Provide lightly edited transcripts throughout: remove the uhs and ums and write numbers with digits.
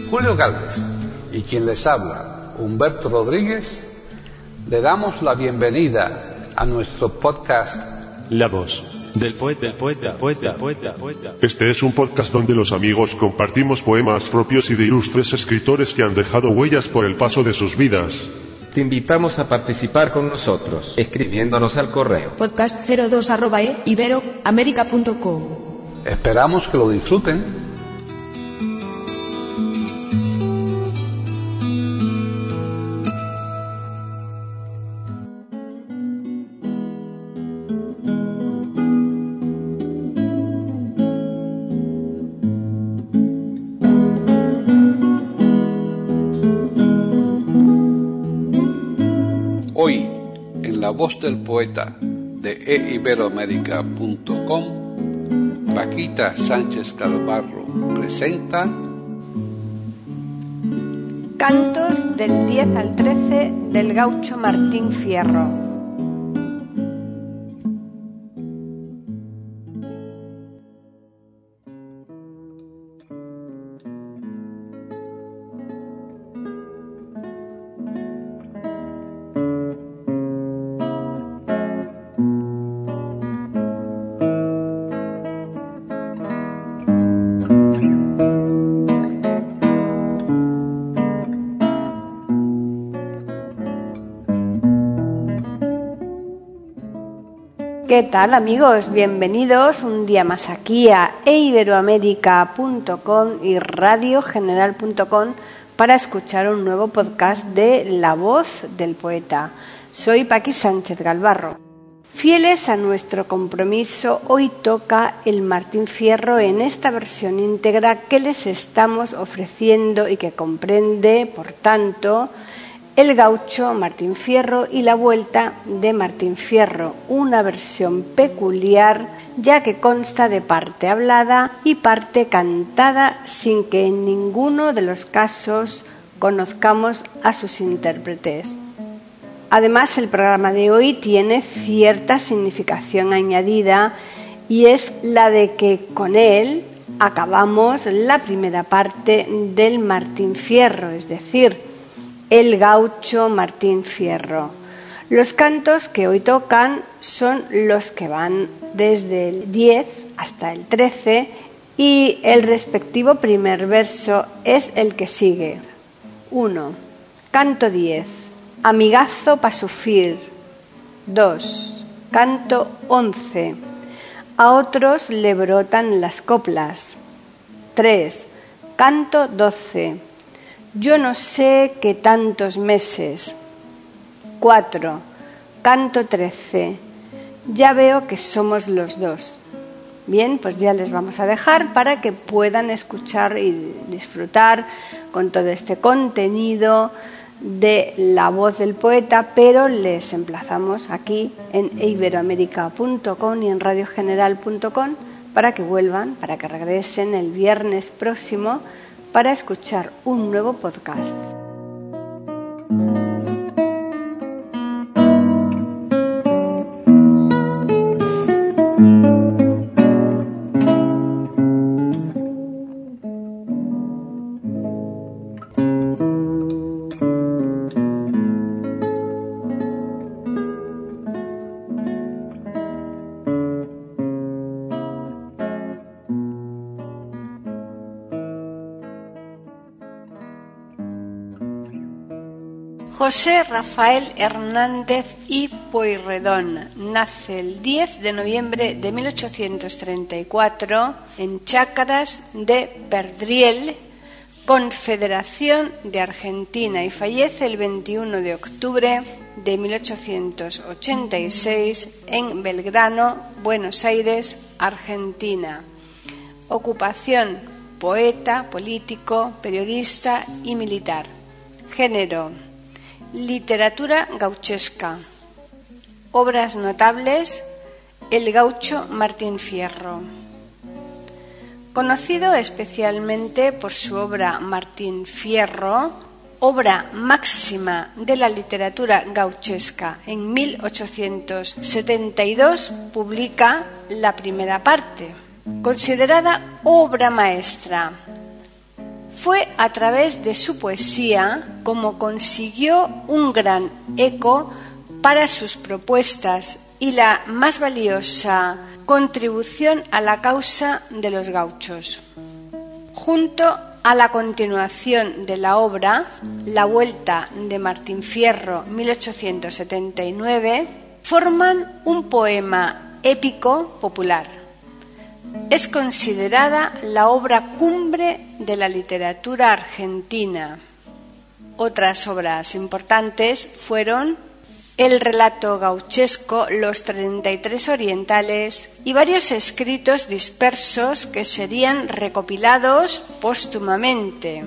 Julio Gálvez y quien les habla, Humberto Rodríguez, le damos la bienvenida a nuestro podcast La Voz del Poeta. Este es un podcast donde los amigos compartimos poemas propios y de ilustres escritores que han dejado huellas por el paso de sus vidas. Te invitamos a participar con nosotros, escribiéndonos al correo podcast02@iberoamerica.com. Esperamos que lo disfruten. Hoy, en La Voz del Poeta de eiberoamerica.com, Paquita Sánchez Calvarro presenta Cantos del 10 al 13 del gaucho Martín Fierro. ¿Qué tal, amigos? Bienvenidos un día más aquí a eiberoamerica.com y radiogeneral.com para escuchar un nuevo podcast de La Voz del Poeta. Soy Paqui Sánchez Galvarro. Fieles a nuestro compromiso, hoy toca el Martín Fierro en esta versión íntegra que les estamos ofreciendo y que comprende, por tanto, el gaucho Martín Fierro y la vuelta de Martín Fierro, una versión peculiar ya que consta de parte hablada y parte cantada sin que en ninguno de los casos conozcamos a sus intérpretes. Además, el programa de hoy tiene cierta significación añadida y es la de que con él acabamos la primera parte del Martín Fierro, es decir, el gaucho Martín Fierro. Los cantos que hoy tocan son los que van desde el 10 hasta el 13 y el respectivo primer verso es el que sigue. 1. Canto 10. Amigazo pa' sufrir. 2. Canto 11. A otros le brotan las coplas. 3. Canto 12. Yo no sé qué tantos meses. 4. Canto 13. Ya veo que somos los dos. Bien, pues ya les vamos a dejar para que puedan escuchar y disfrutar con todo este contenido de La Voz del Poeta, pero les emplazamos aquí en eiberoamerica.com y en radiogeneral.com para que vuelvan, para que regresen el viernes próximo para escuchar un nuevo podcast. José Rafael Hernández y Pueyrredón nace el 10 de noviembre de 1834 en Chácaras de Perdriel, Confederación de Argentina, y fallece el 21 de octubre de 1886 en Belgrano, Buenos Aires, Argentina. Ocupación: poeta, político, periodista y militar. Género: literatura gauchesca. Obras notables: El gaucho Martín Fierro. Conocido especialmente por su obra Martín Fierro, obra máxima de la literatura gauchesca, en 1872 publica la primera parte, considerada obra maestra. Fue a través de su poesía como consiguió un gran eco para sus propuestas y la más valiosa contribución a la causa de los gauchos. Junto a la continuación de la obra, La Vuelta de Martín Fierro, 1879, forman un poema épico popular. Es considerada la obra cumbre de la literatura argentina. Otras obras importantes fueron el relato gauchesco Los 33 orientales y varios escritos dispersos que serían recopilados póstumamente.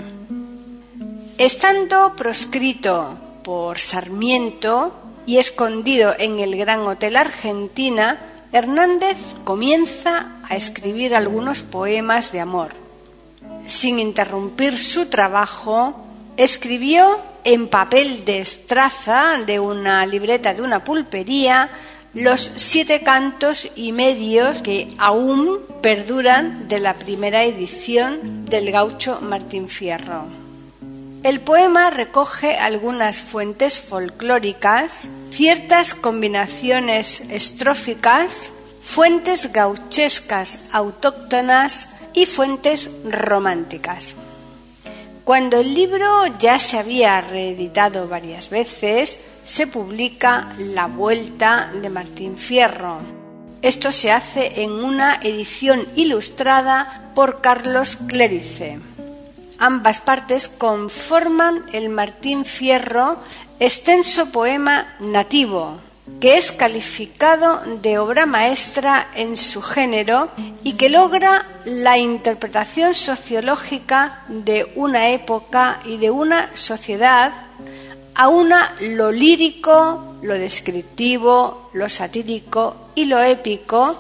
Estando proscrito por Sarmiento y escondido en el Gran Hotel Argentina, Hernández comienza a escribir algunos poemas de amor. Sin interrumpir su trabajo, escribió en papel de estraza de una libreta de una pulpería los 7 cantos y medios que aún perduran de la primera edición del gaucho Martín Fierro. El poema recoge algunas fuentes folclóricas, ciertas combinaciones estróficas, fuentes gauchescas autóctonas y fuentes románticas. Cuando el libro ya se había reeditado varias veces, se publica La Vuelta de Martín Fierro. Esto se hace en una edición ilustrada por Carlos Clérice. Ambas partes conforman el Martín Fierro, extenso poema nativo, que es calificado de obra maestra en su género y que logra la interpretación sociológica de una época y de una sociedad, aúna lo lírico, lo descriptivo, lo satírico y lo épico,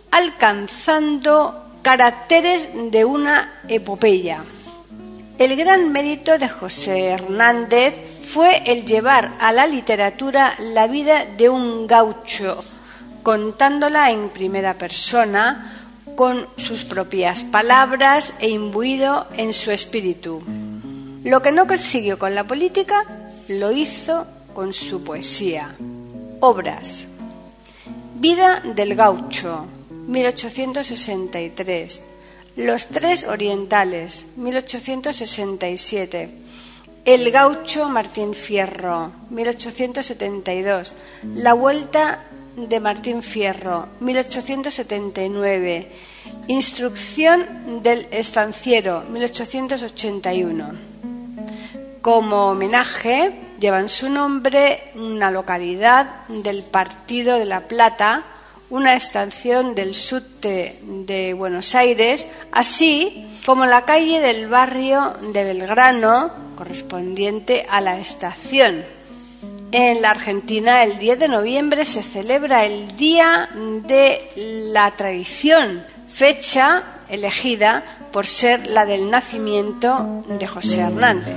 alcanzando caracteres de una epopeya. El gran mérito de José Hernández fue el llevar a la literatura la vida de un gaucho, contándola en primera persona, con sus propias palabras e imbuido en su espíritu. Lo que no consiguió con la política, lo hizo con su poesía. Obras: Vida del gaucho, 1863. Los 3 orientales, 1867. El gaucho Martín Fierro, 1872. La Vuelta de Martín Fierro, 1879. Instrucción del estanciero, 1881. Como homenaje, llevan su nombre una localidad del Partido de La Plata, una estación del subte de Buenos Aires, así como la calle del barrio de Belgrano, correspondiente a la estación. En la Argentina, el 10 de noviembre se celebra el Día de la Tradición, fecha elegida por ser la del nacimiento de José Hernández.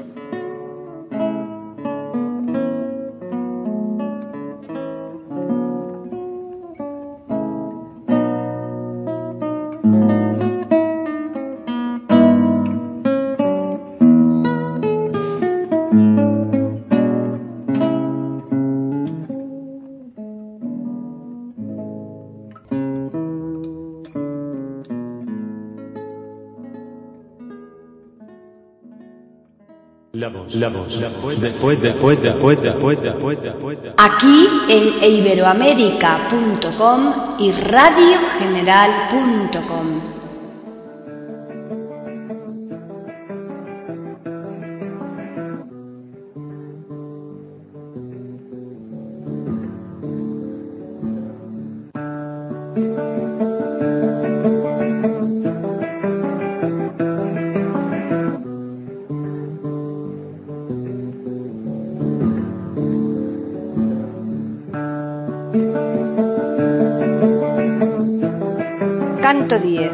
Aquí en iberoamerica.com y radiogeneral.com. Canto 10.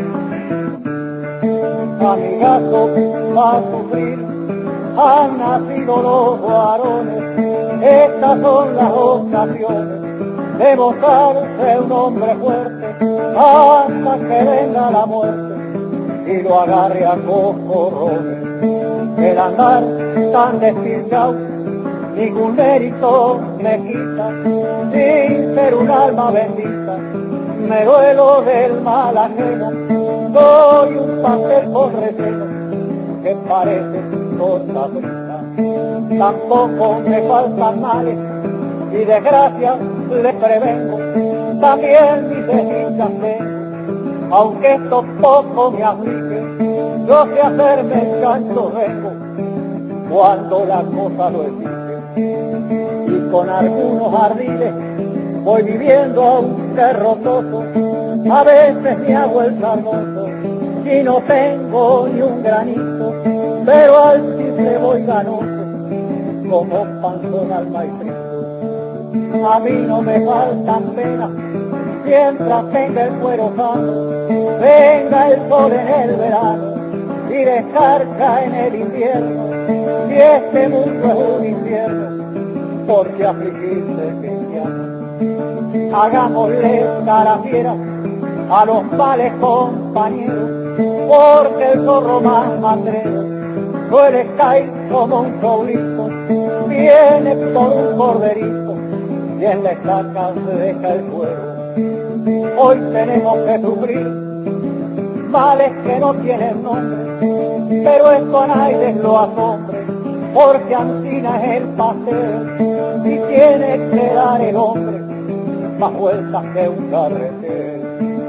Amigazo, a sufrir han nacido los varones. Estas son las ocasiones de mostrarse un hombre fuerte hasta que venga la muerte y lo agarre a cocorrones. El andar tan despistado ningún mérito me quita, sin ser un alma bendita, me duelo del mal ajeno, soy un pastel con recelo, que parece torta frita, tampoco me faltan males, y desgracias les prevengo, también mis desdichas tengo, aunque esto poco me aflige, yo sé hacerme el chancho vengo, cuando la cosa lo exige. Y con algunos ardiles voy viviendo aunque rotoso, a veces me hago el sarnoso y no tengo ni un granito, pero al chifle voy ganoso como panzón al maestrito. A mí no me faltan penas mientras tenga el cuero sano, venga el sol en el verano y descarga en el invierno, y este mundo es un infierno porque afligirse cristiano. Hagámosle cara fiera a los males compañeros, porque el zorro más matrero suele caer como un sobrito, viene por un corderito y en la estaca se deja el cuero. Hoy tenemos que sufrir males que no tienen nombre, pero esto a nadie lo asombre, porque Ancina es el paseo y tiene que dar el hombre más vueltas que un carretero.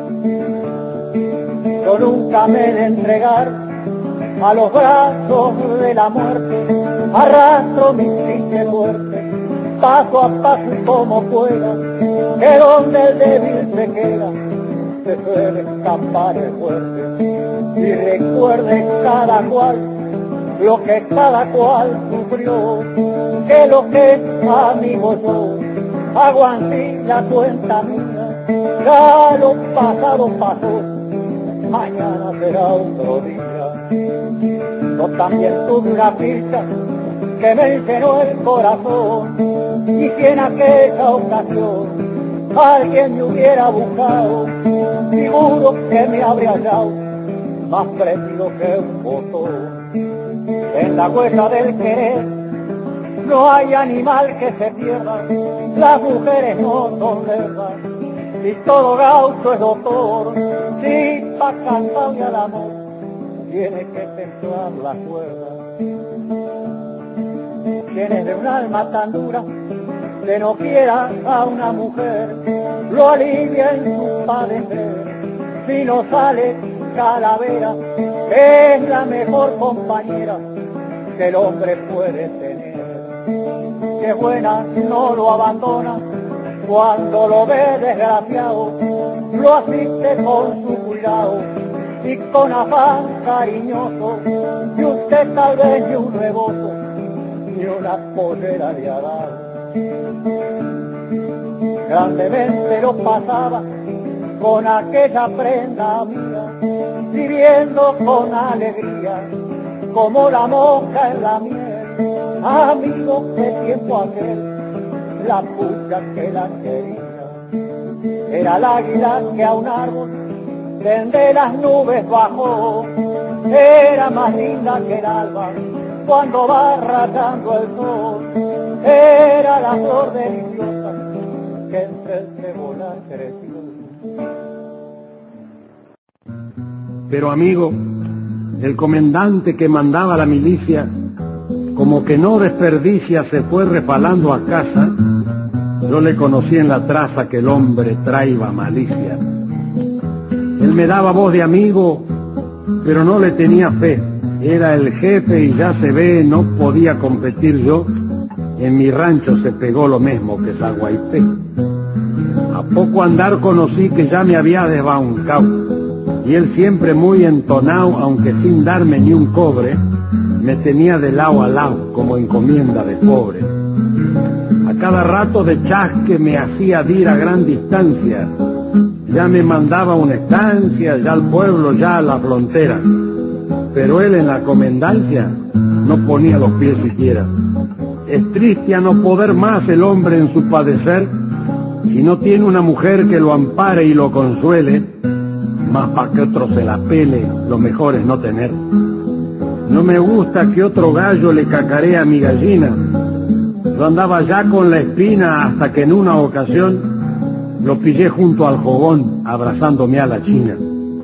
Yo nunca me he de entregar a los brazos de la muerte, arrastro mi triste muerte, paso a paso y como pueda, que donde el débil se queda, se suele escapar el fuerte. Y recuerde cada cual lo que cada cual sufrió, que lo que es amigo yo, hago así la cuenta mía, ya lo pasado pasó, mañana será otro día. Yo también tuve una ficha que me llenó el corazón, y si en aquella ocasión alguien me hubiera buscado, seguro que me habría hallado más préstilo que un botón. En la huella del querer no hay animal que se pierda, las mujeres no son lerdas, y todo gaucho es doctor, si pa' cantarle al amor tiene que templar la cuerda. Quienes de un alma tan dura que no quiera a una mujer, lo alivia en su padecer, si no sale calavera, es la mejor compañera que el hombre puede tener. Que buena no lo abandona, cuando lo ve desgraciado, lo asiste con su cuidado y con afán cariñoso, y usted tal vez ni un rebozo, ni una pollera le ha dado. Grandemente lo pasaba con aquella prenda mía, viviendo con alegría, como la mosca en la miel. Amigo, de tiempo aquel, la pucha que la quería, era el águila que a un árbol desde las nubes bajó, era más linda que el alba cuando va rayando el sol, era la flor deliciosa que entre el cebolla creció. Pero amigo, el comandante que mandaba la milicia, como que no desperdicia, se fue refalando a casa. Yo le conocí en la traza que el hombre traía malicia. Él me daba voz de amigo, pero no le tenía fe. Era el jefe y ya se ve, no podía competir yo. En mi rancho se pegó lo mismo que Zaguaipé. A poco andar conocí que ya me había desbancado, y él siempre muy entonado, aunque sin darme ni un cobre, me tenía de lado a lado como encomienda de pobre. A cada rato de chasque me hacía ir a gran distancia, ya me mandaba a una estancia, ya al pueblo, ya a la frontera, pero él en la comendancia no ponía los pies siquiera. Es triste a no poder más el hombre en su padecer, si no tiene una mujer que lo ampare y lo consuele. más para que otro se la pele, lo mejor es no tener. No me gusta que otro gallo le cacare a mi gallina. Yo andaba ya con la espina hasta que en una ocasión lo pillé junto al fogón abrazándome a la china.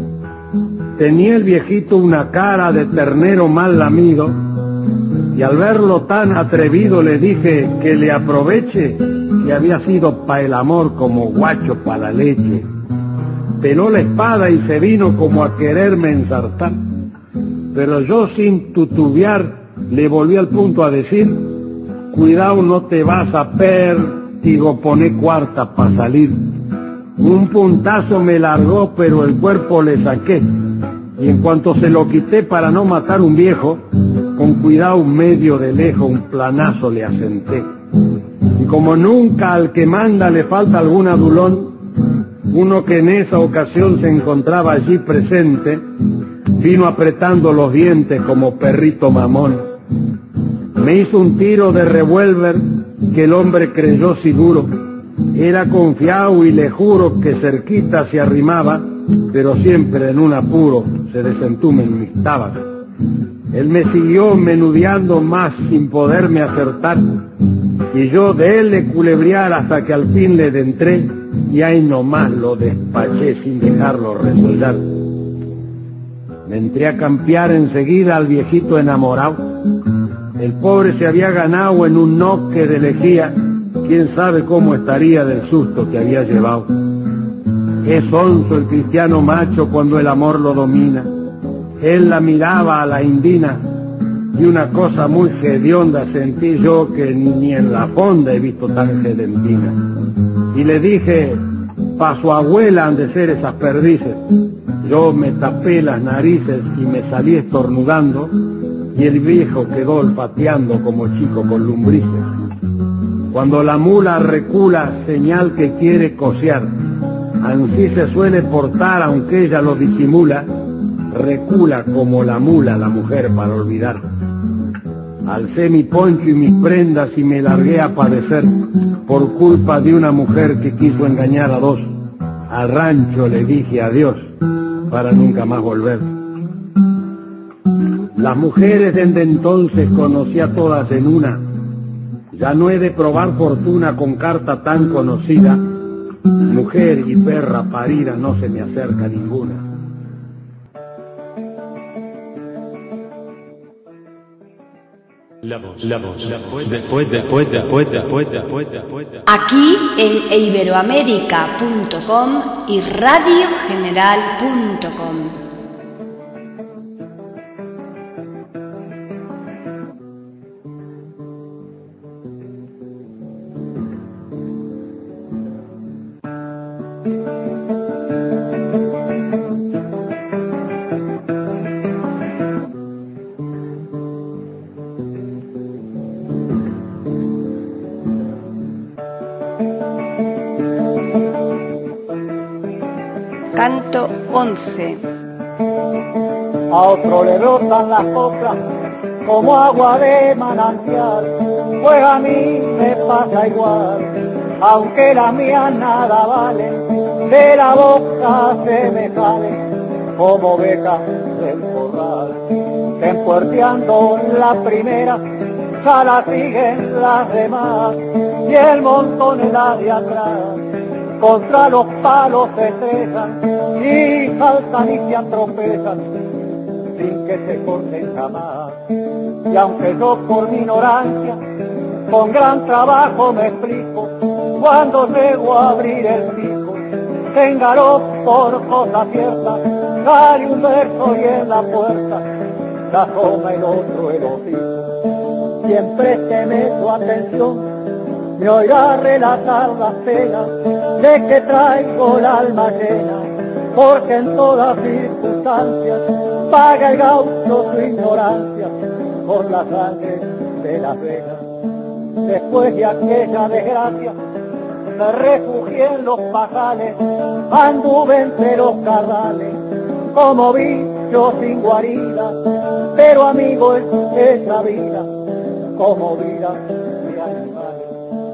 Tenía el viejito una cara de ternero mal lamido y al verlo tan atrevido le dije que le aproveche, que había sido pa' el amor como guacho pa' la leche. Peló la espada y se vino como a quererme ensartar, pero yo sin tutubear le volví al punto a decir: cuidado, no te vas a digo, poné cuarta pa' salir. Un puntazo me largó, pero el cuerpo le saqué, y en cuanto se lo quité para no matar un viejo, con cuidado medio de lejos un planazo le asenté. Y como nunca al que manda le falta algún adulón, uno que en esa ocasión se encontraba allí presente, vino apretando los dientes como perrito mamón. Me hizo un tiro de revólver que el hombre creyó seguro. Era confiado y le juro que cerquita se arrimaba, pero siempre en un apuro se desentumen mis tabas. Él me siguió menudeando más sin poderme acertar, y yo de él le culebrear hasta que al fin le dentré, y ahí nomás lo despaché sin dejarlo resolver. Me entré a campear enseguida al viejito enamorado. El pobre se había ganado en un noque de lejía, quién sabe cómo estaría del susto que había llevado. Es onzo el cristiano macho cuando el amor lo domina. Él la miraba a la indina y una cosa muy hedionda sentí yo que ni en la fonda he visto tan hedentina. Y le dije: pa' su abuela han de ser esas perdices. Yo me tapé las narices y me salí estornudando, y el viejo quedó olfateando como chico con lombrices. Cuando la mula recula, señal que quiere cocear. Así se suele portar aunque ella lo disimula. Recula como la mula la mujer para olvidar. Alcé mi poncho y mis prendas y me largué a padecer por culpa de una mujer que quiso engañar a dos. Al rancho le dije adiós para nunca más volver. Las mujeres desde entonces conocí a todas en una. Ya no he de probar fortuna con carta tan conocida. Mujer y perra parida no se me acerca ninguna. Aquí en iberoamerica.com y radiogeneral.com. Canto 11. A otro le brotan las coplas como agua de manantial, pues a mí me pasa igual, aunque la mía nada vale, de la boca se me sale como becas del corral, empuerteando la primera, ya la siguen las demás, y el montón en la de atrás contra los palos se estrellan y saltan y se atropellan sin que se corten jamás. Y aunque yo por mi ignorancia con gran trabajo me explico, cuando llego a abrir el pico, téngalo por cosa cierta, dale un verso y en la puerta se asoma el otro el hocico. Siempre preste su atención, me oirá relatar las penas de que traigo el alma llena, porque en todas circunstancias paga el gaucho su ignorancia con la sangre de las venas. Después de aquella desgracia me refugié en los pajales, anduve entre los carrales como bicho sin guarida, pero amigo es esa vida como vida de animales.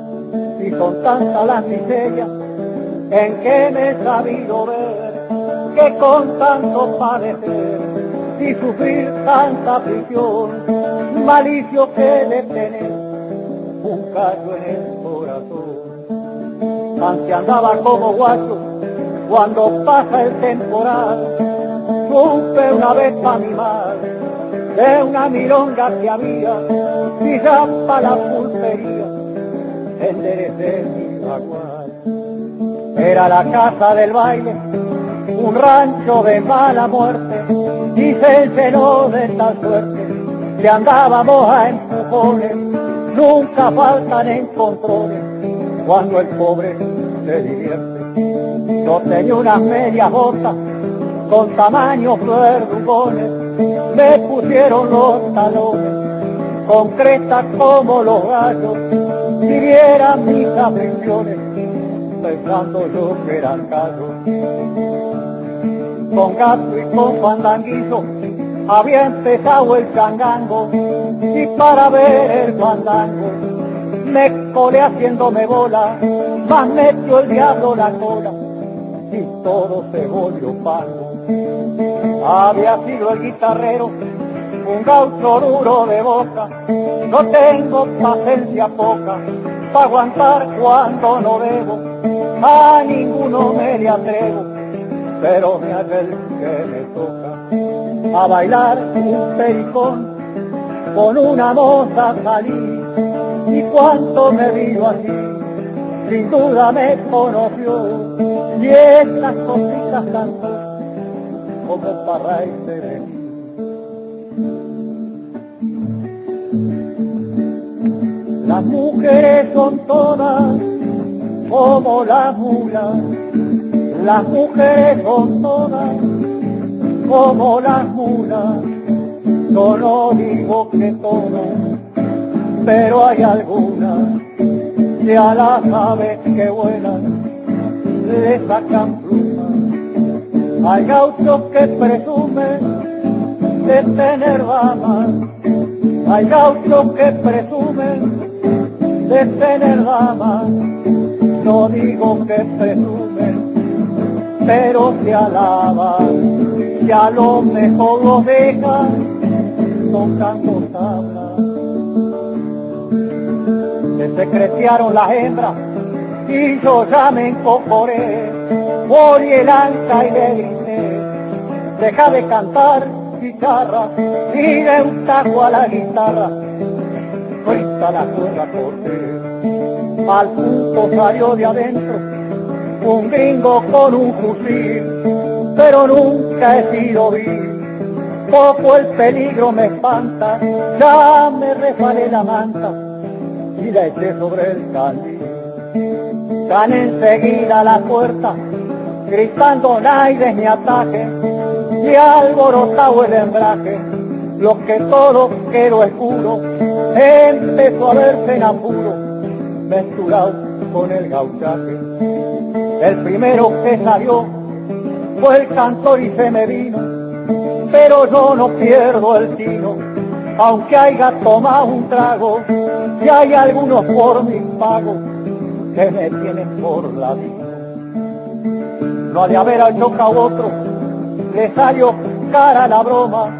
Y con tanta las miserias en que me he sabido ver, que con tanto padecer y sufrir tanta prisión, malicio que de tener un callo en el corazón. Antes andaba como guacho cuando pasa el temporal, supe una vez pa' mi madre de una milonga que había, y ya pa' la pulpería enderecé mi bagual. Era la casa del baile, un rancho de mala muerte, y se encenó de tal suerte que andábamos a empujones, nunca faltan encontrones cuando el pobre se divierte. Yo tenía unas medias botas con tamaños verdugones, me pusieron los talones con crestas como los gallos, si vieran mis aflicciones, pensando yo que eran gallos. Con gato y con fandanguito había empezado el changango, y para ver el fandango me colé haciéndome bola, más metió el diablo la cola y todo se volvió pango. Había sido el guitarrero, un gaucho duro de boca, no tengo paciencia poca para aguantar cuando no debo, a ninguno me le atrevo, pero me hace el que me toca. A bailar un pericón con una moza salí, y cuando me vio así, sin duda me conoció, y estas cositas cantó como para irse de mí. Las mujeres son todas como las mulas, las mujeres son todas como las mulas. Yo no digo que todas, pero hay algunas que a las aves que vuelan le sacan plumas. Hay gauchos que presumen de tener damas, hay gauchos que presumen de tener damas. No digo que presumen, pero se alaban, y a lo mejor los dejan tocando tablas. Que se creciaron las hembras y yo ya me encocoré, morí el anca y le grité, deja de cantar guitarra, y de un taco a la guitarra, suelta la cuerda corté. Al punto salió de adentro un gringo con un fusil, pero nunca he sido vil, poco el peligro me espanta, ya me resbalé la manta y la eché sobre el candil. Tan enseguida la puerta, gritando naides mi ataque, y alborotado el embrague, lo que todo quedó oscuro, empezó a verse en apuro, mezclado con el gauchaje. El primero que salió fue el cantor y se me vino, pero yo no pierdo el tino, aunque haya tomado un trago, y hay algunos por mis pagos que me tienen por ladino. No ha de haber al choca otro, le salió cara la broma.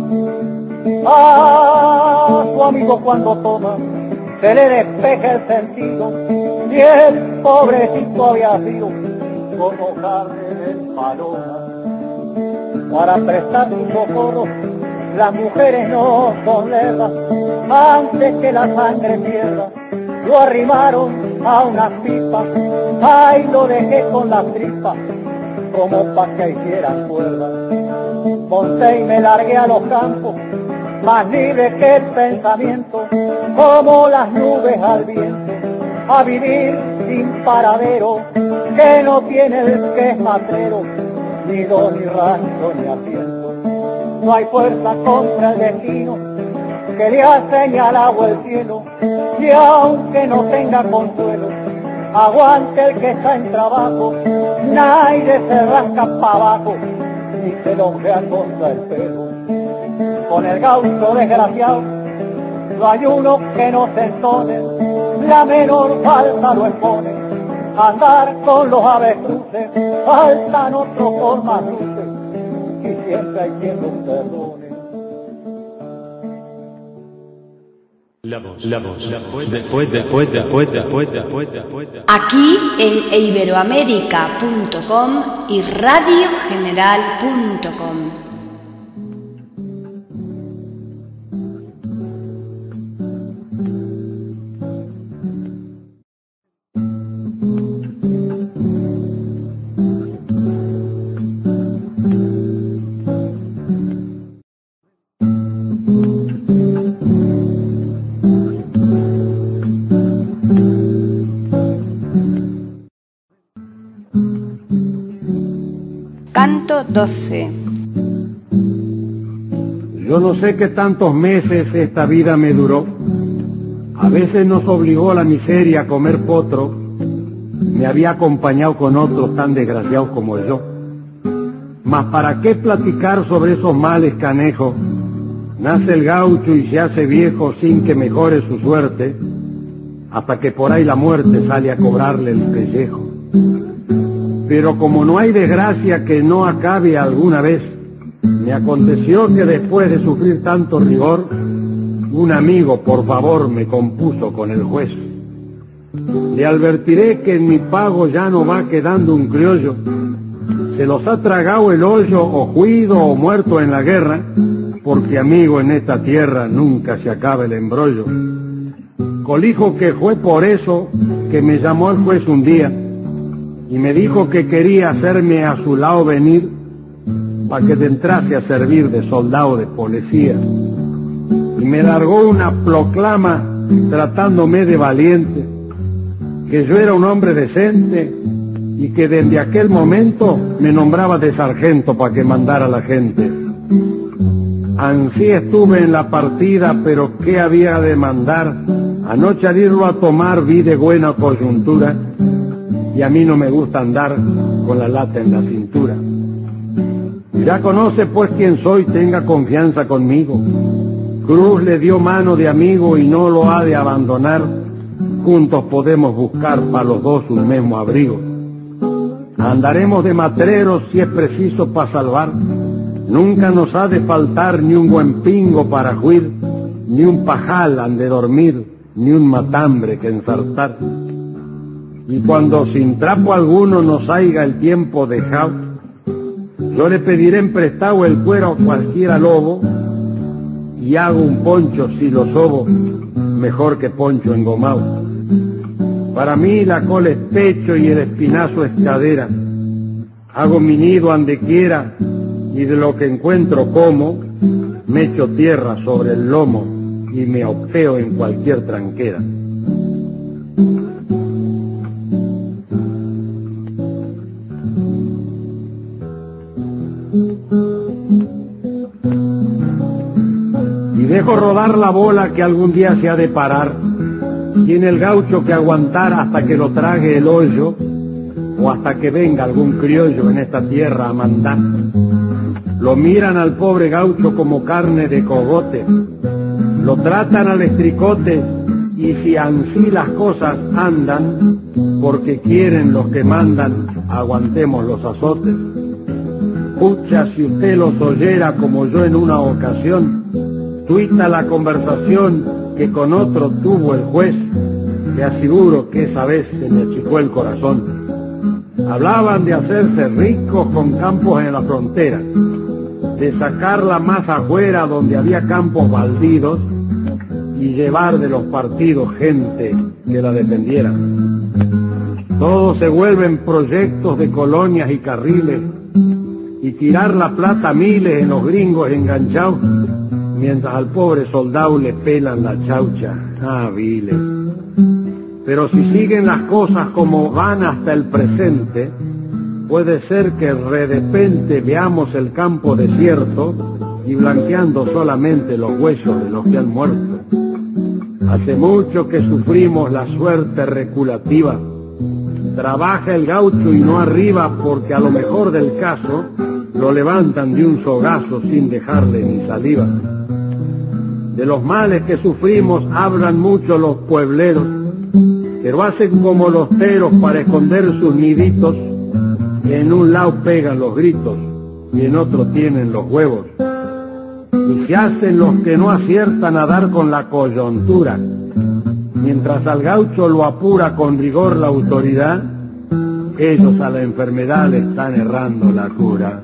A su amigo cuando toma, se le despeja el sentido, y el pobrecito había sido como carne del paloma. Para prestar su socorro, las mujeres no son lerdas, antes que la sangre pierda, lo arrimaron a unas pipas, ay, lo dejé con las tripas, como pa' que hicieran cuerda. Monté y me largué a los campos, más libre que el pensamiento, como las nubes al viento, a vivir sin paradero, que no tiene el que es matrero, ni do, ni rancho, ni asiento. No hay fuerza contra el destino, que le ha señalado el cielo, y aunque no tenga consuelo, aguante el que está en trabajo, nadie se rasca pa' abajo, ni se lonjea contra el pelo. Con el gaucho desgraciado, no hay uno que no se entone, la menor falta lo expone, andar con los avestruces, faltan otros por más luces, y siempre hay quien los perdone. La voz del poeta. Aquí en iberoamerica.com y radiogeneral.com. Canto 12. Yo no sé qué tantos meses esta vida me duró. A veces nos obligó la miseria a comer potro. Me había acompañado con otros tan desgraciados como yo. Mas ¿para qué platicar sobre esos males canejos? Nace el gaucho y se hace viejo sin que mejore su suerte, hasta que por ahí la muerte sale a cobrarle el pellejo. Pero como no hay desgracia que no acabe alguna vez, me aconteció que después de sufrir tanto rigor, un amigo por favor me compuso con el juez. Le advertiré que en mi pago ya no va quedando un criollo, se los ha tragado el hoyo o juido o muerto en la guerra, porque amigo en esta tierra nunca se acaba el embrollo. Colijo que fue por eso que me llamó el juez un día y me dijo que quería hacerme a su lado venir para que te entrase a servir de soldado de policía. Y me largó una proclama tratándome de valiente, que yo era un hombre decente y que desde aquel momento me nombraba de sargento para que mandara a la gente. Ansí estuve en la partida, pero ¿qué había de mandar? Anoche al irlo a tomar vi de buena coyuntura, y a mí no me gusta andar con la lata en la cintura. Ya conoce pues quién soy, tenga confianza conmigo. Cruz le dio mano de amigo y no lo ha de abandonar. Juntos podemos buscar para los dos un mismo abrigo. Andaremos de matreros si es preciso para salvar. Nunca nos ha de faltar ni un buen pingo para juir, ni un pajal han de dormir, ni un matambre que ensartar. Y cuando sin trapo alguno nos haiga el tiempo dejado, yo le pediré en prestado el cuero a cualquiera lobo, y hago un poncho si lo sobo, mejor que poncho engomado. Para mí la cola es pecho y el espinazo es cadera. Hago mi nido ande quiera, y de lo que encuentro como, me echo tierra sobre el lomo y me opeo en cualquier tranquera. Y dejo rodar la bola que algún día se ha de parar. Tiene el gaucho que aguantar hasta que lo trague el hoyo, o hasta que venga algún criollo en esta tierra a mandar. Lo miran al pobre gaucho como carne de cogote, lo tratan al estricote, y si ansí las cosas andan, porque quieren los que mandan, aguantemos los azotes. Pucha, si usted los oyera como yo en una ocasión, tuita la conversación que con otro tuvo el juez, te aseguro que esa vez se me achicó el corazón. Hablaban de hacerse ricos con campos en la frontera, de sacar la masa afuera donde había campos baldíos y llevar de los partidos gente que la defendiera. Todos se vuelven proyectos de colonias y carriles y tirar la plata a miles en los gringos enganchados, mientras al pobre soldado le pelan la chaucha. Ah, viles. Pero si siguen las cosas como van hasta el presente, puede ser que de repente veamos el campo desierto y blanqueando solamente los huesos de los que han muerto. Hace mucho que sufrimos la suerte reculativa. Trabaja el gaucho y no arriba, porque a lo mejor del caso lo levantan de un sogazo sin dejarle ni saliva. De los males que sufrimos hablan mucho los puebleros, pero hacen como los teros para esconder sus niditos, en un lado pegan los gritos y en otro tienen los huevos. Y se hacen los que no aciertan a dar con la coyuntura, mientras al gaucho lo apura con rigor la autoridad, ellos a la enfermedad le están errando la cura.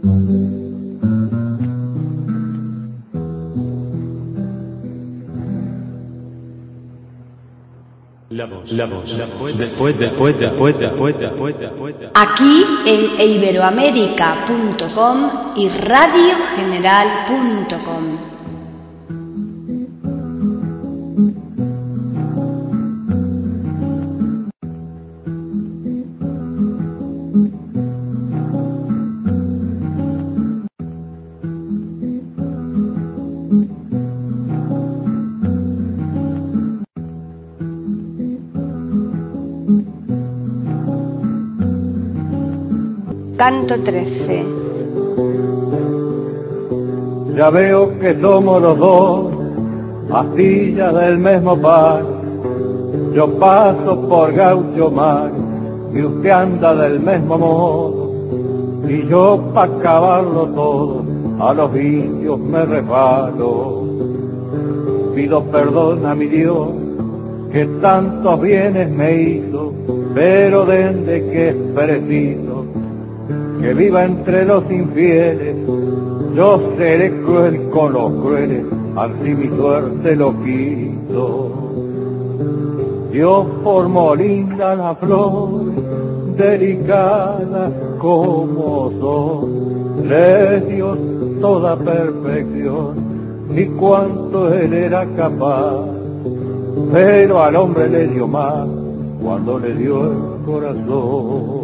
Aquí en iberoamerica.com y radiogeneral.com. Canto 13. Ya veo que somos los dos astillas del mismo par. Yo paso por Gaucho Mar y usted anda del mismo modo. Y yo pa' acabarlo todo a los indios me refalo. Pido perdón a mi Dios que tantos bienes me hizo, pero desde que es preciso que viva entre los infieles, yo seré cruel con los crueles, así mi suerte lo quiso. Dios formó linda la flor, delicada como son, le dio toda perfección, y cuanto él era capaz, pero al hombre le dio más cuando le dio el corazón.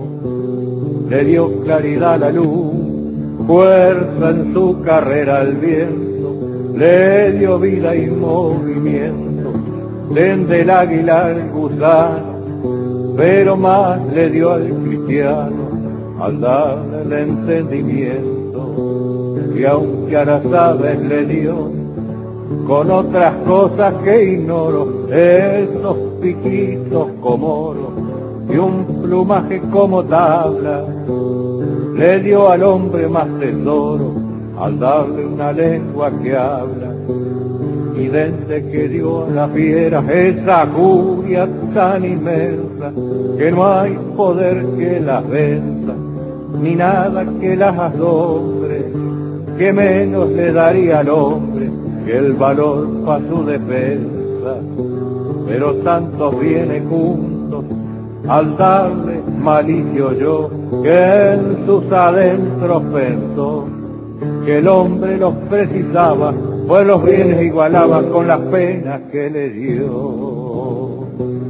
Le dio claridad a la luz, fuerza en su carrera al viento, le dio vida y movimiento, desde el águila al gusano, pero más le dio al cristiano, al darle el entendimiento, y aunque a las aves le dio, con otras cosas que ignoro, esos piquitos como oro, y un plumaje como tabla, le dio al hombre más tesoro, al darle una lengua que habla. Y desde que dio a la fiera esa furia tan inmensa, que no hay poder que las venza, ni nada que las asombre, que menos le daría al hombre que el valor pa' su defensa. Pero tantos bienes juntos, al darle malicio yo, que en sus adentros pensó que el hombre los precisaba, pues los bienes igualaba con las penas que le dio.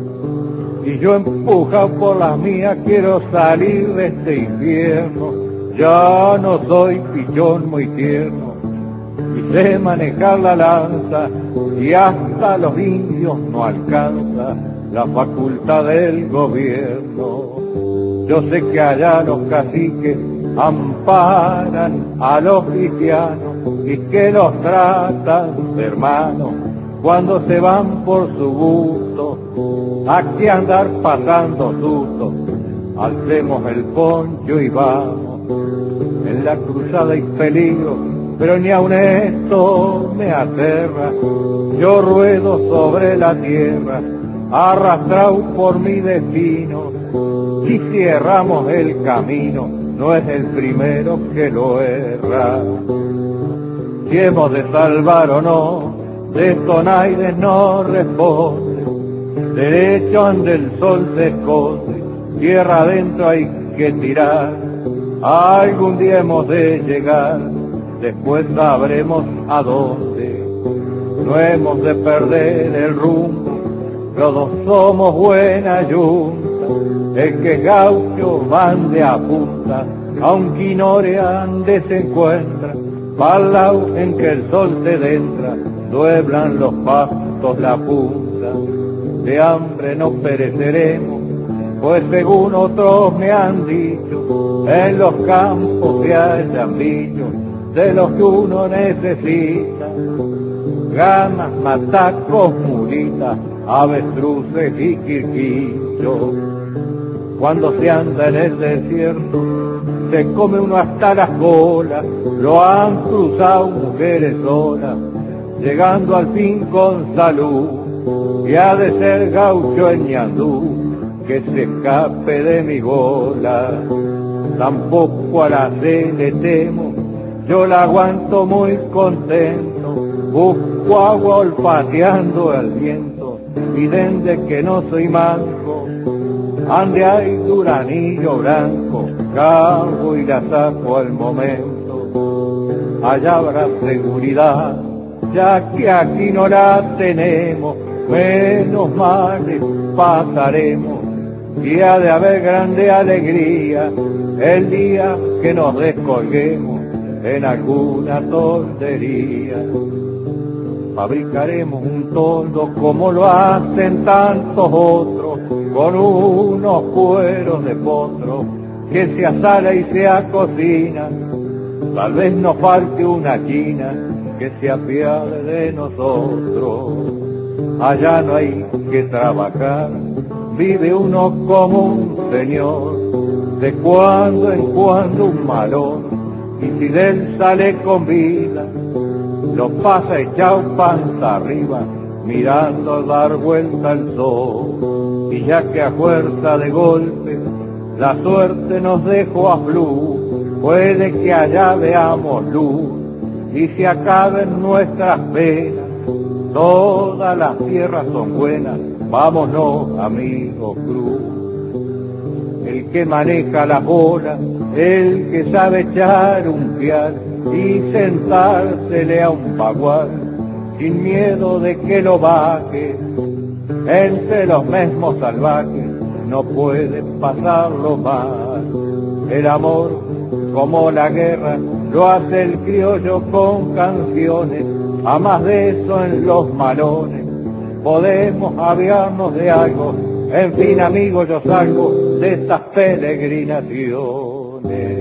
Y yo empujado por las mías quiero salir de este infierno, ya no soy pichón muy tierno, y sé manejar la lanza, y hasta los indios no alcanza la facultad del gobierno. Yo sé que allá los caciques amparan a los cristianos y que los tratan de hermanos cuando se van por su gusto. Aquí andar pasando susto, alcemos el poncho y vamos. En la cruzada hay peligro, pero ni aun esto me aterra. Yo ruedo sobre la tierra, arrastrado por mi destino, y si erramos el camino, no es el primero que lo erra. Si hemos de salvar o no, de esto nadie no responde. Derecho ande el sol se esconde, tierra adentro hay que tirar. Algún día hemos de llegar, después sabremos a dónde. No hemos de perder el rumbo, todos somos buena yunta. El que gaucho van de a punta, aunque ignore ande se encuentra. Pa'l lado en que el sol se dentra, dueblan los pastos la punta. De hambre no pereceremos, pues según otros me han dicho, en los campos se hallan bichos de los que uno necesita. Ganas, matacos, mulitas, avestruces y quirquillos. Cuando se anda en el desierto, se come uno hasta las colas, lo han cruzado mujeres solas, llegando al fin con salud, y ha de ser gaucho en Ñandú, que se escape de mi bola. Tampoco a la sed le temo, yo la aguanto muy contento, busco agua olfateando el viento, y desde que no soy manco, ande hay duranillo blanco, cargo y la saco al momento. Allá habrá seguridad, ya que aquí no la tenemos, menos males pasaremos, y ha de haber grande alegría el día que nos descolguemos en alguna tontería. Fabricaremos un toldo como lo hacen tantos otros, con unos cueros de potro que se asala y se acocina. Tal vez nos falte una china que se apiade de nosotros. Allá no hay que trabajar, vive uno como un señor, de cuando en cuando un malón, y si de él sale con vida, lo pasa echado panza arriba, mirando dar vuelta al sol. Y ya que a fuerza de golpe la suerte nos dejó a flu, puede que allá veamos luz y se acaben nuestras penas. Todas las tierras son buenas, vámonos amigos cruz. El que maneja la bola, el que sabe echar un pial y sentársele a un bagual, sin miedo de que lo baje, entre los mismos salvajes no puede pasarlo mal. El amor, como la guerra, lo hace el criollo con canciones, a más de eso en los malones podemos aviarnos de algo. En fin, amigos, yo salgo de estas peregrinaciones.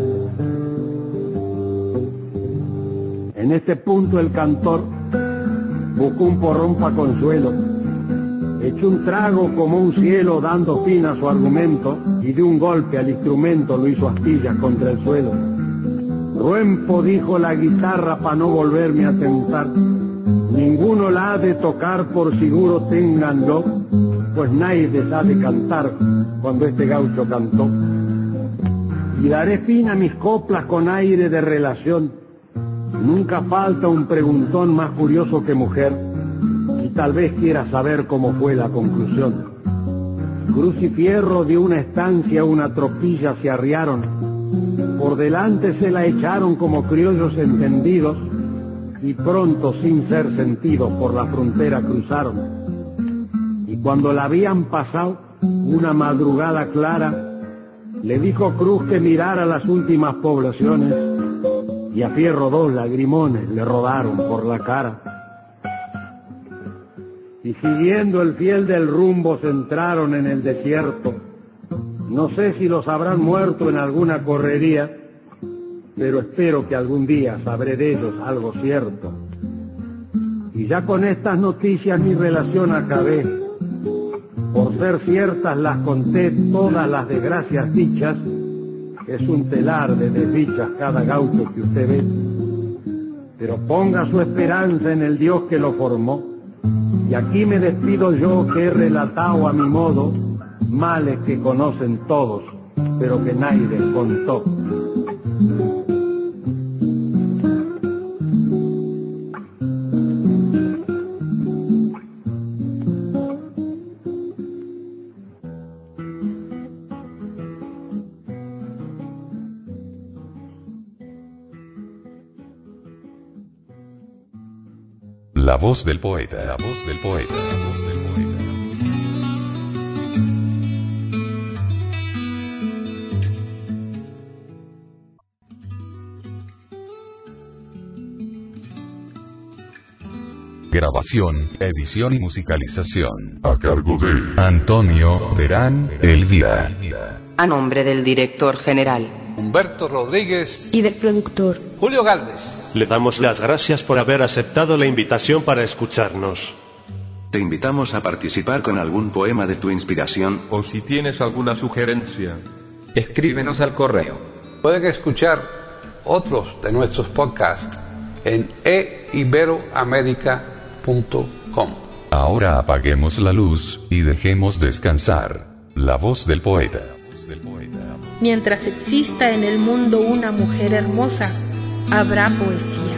En este punto el cantor buscó un porrón pa' consuelo, echó un trago como un cielo dando fin a su argumento, y de un golpe al instrumento lo hizo astillas contra el suelo. Ruempo, dijo la guitarra pa' no volverme a tentar, ninguno la ha de tocar, por seguro ténganlo, pues nadie sabe cantar cuando este gaucho cantó. Y daré fin a mis coplas con aire de relación, nunca falta un preguntón más curioso que mujer, y tal vez quiera saber cómo fue la conclusión. Cruz y Fierro de una estancia a una tropilla se arriaron, por delante se la echaron como criollos entendidos, y pronto sin ser sentidos por la frontera cruzaron. Y cuando la habían pasado, una madrugada clara, le dijo Cruz que mirara las últimas poblaciones, y a Fierro 2 lagrimones le rodaron por la cara. Y siguiendo el fiel del rumbo se entraron en el desierto. No sé si los habrán muerto en alguna correría, pero espero que algún día sabré de ellos algo cierto. Y ya con estas noticias mi relación acabé. Por ser ciertas las conté todas las desgracias dichas, es un telar de desdichas cada gaucho que usted ve. Pero ponga su esperanza en el Dios que lo formó, y aquí me despido yo que he relatado a mi modo males que conocen todos, pero que nadie les contó. La voz del poeta, la voz del poeta, la voz del poeta. Grabación, edición y musicalización. A cargo de Antonio Terán Elvira. A nombre del director general Humberto Rodríguez y del productor Julio Gálvez. Le damos las gracias por haber aceptado la invitación para escucharnos. Te invitamos a participar con algún poema de tu inspiración. O si tienes alguna sugerencia, escríbenos al correo. Pueden escuchar otros de nuestros podcasts en eiberoamerica.com. Ahora apaguemos la luz y dejemos descansar la voz del poeta. Mientras exista en el mundo una mujer hermosa, habrá poesía.